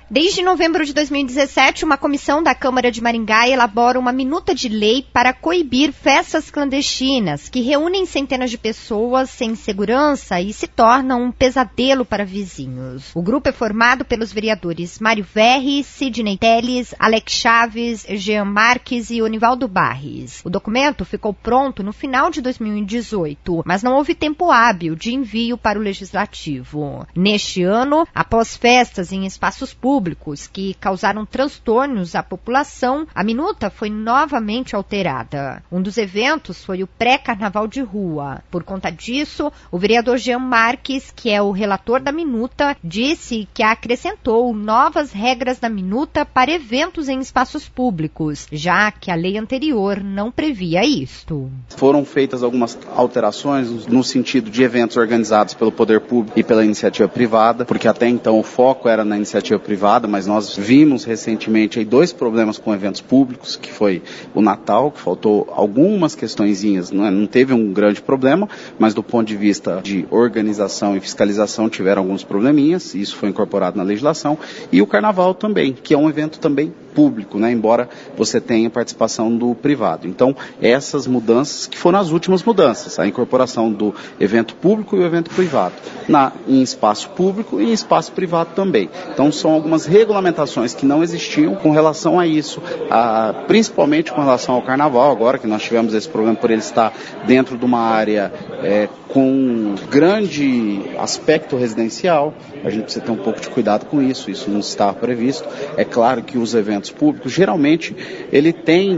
Desde novembro de 2017, uma comissão da Câmara de Maringá elabora uma minuta de lei para coibir festas clandestinas, que reúnem centenas de pessoas sem segurança e se tornam um pesadelo para vizinhos. O grupo é formado pelos vereadores Mário Verri, Sidney Teles, Alex Chaves, Jean Marques e Onivaldo Barres. O documento ficou pronto no final de 2018, mas não houve tempo hábil de envio para o Legislativo. Neste ano, após festas em espaços públicos que causaram transtornos à população, a minuta foi novamente alterada. Um dos eventos foi o pré-carnaval de rua. Por conta disso, o vereador Jean Marques, que é o relator da minuta, disse que acrescentou novas regras da minuta para eventos em espaços públicos, já que a lei anterior não previa isto. Foram feitas algumas alterações no sentido de eventos organizados pelo poder público e pela iniciativa privada, porque até então o foco era na iniciativa privada, mas nós vimos recentemente aí 2 problemas com eventos públicos, que foi o Natal, que faltou algumas questõezinhas, não teve um grande problema, mas do ponto de vista de organização e fiscalização tiveram alguns probleminhas, e isso foi incorporado na legislação, e o Carnaval também, que é um evento também público, embora você tenha participação do privado. Então, essas mudanças que foram as últimas mudanças, a incorporação do evento público e o evento privado, em espaço público e em espaço privado também. Então, são algumas regulamentações que não existiam com relação a isso, principalmente com relação ao Carnaval, agora que nós tivemos esse problema por ele estar dentro de uma área com grande aspecto residencial. A gente precisa ter um pouco de cuidado com isso não estava previsto. É claro que os eventos públicos, geralmente, ele tem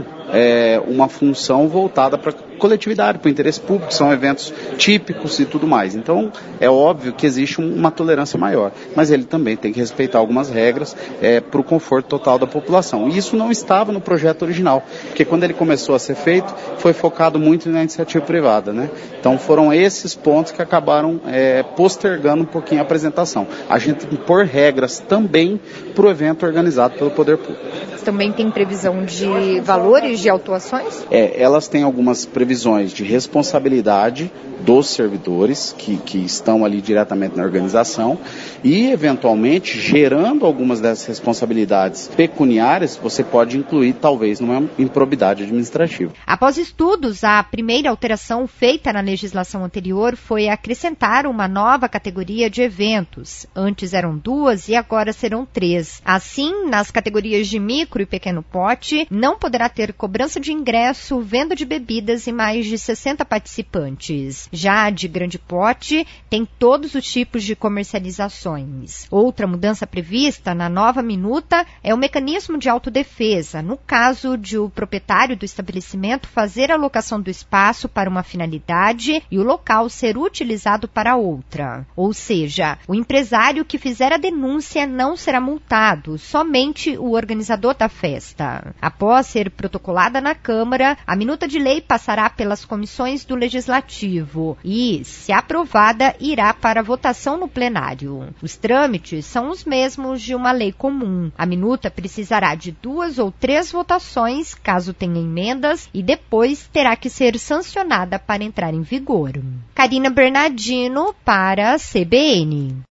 uma função voltada para a coletividade, para o interesse público, são eventos típicos e tudo mais. Então, é óbvio que existe uma tolerância maior, mas ele também tem que respeitar algumas regras para o conforto total da população. E isso não estava no projeto original, porque quando ele começou a ser feito, foi focado muito na iniciativa privada, Então, foram esses pontos que acabaram postergando um pouquinho a apresentação. A gente tem que pôr regras também para o evento organizado pelo poder público. Também tem previsão de valores de autuações? Elas têm algumas previsões de responsabilidade dos servidores que estão ali diretamente na organização e, eventualmente, gerando algumas dessas responsabilidades pecuniárias, você pode incluir, talvez, numa improbidade administrativa. Após estudos, a primeira alteração feita na legislação anterior foi acrescentar uma nova categoria de eventos. Antes eram 2 e agora serão 3. Assim, nas categorias de micro e pequeno porte, não poderá ter cobrança de ingresso, venda de bebidas e mais de 60 participantes. Já de grande porte, tem todos os tipos de comercializações. Outra mudança prevista na nova minuta é o mecanismo de autodefesa, no caso de o proprietário do estabelecimento fazer a locação do espaço para uma finalidade e o local ser utilizado para outra. Ou seja, o empresário que fizer a denúncia não será multado, somente o organizador da festa. Após ser protocolada na Câmara, a minuta de lei passará pelas comissões do Legislativo e, se aprovada, irá para votação no plenário. Os trâmites são os mesmos de uma lei comum. A minuta precisará de 2 ou 3 votações, caso tenha emendas, e depois terá que ser sancionada para entrar em vigor. Karina Bernardino para a CBN.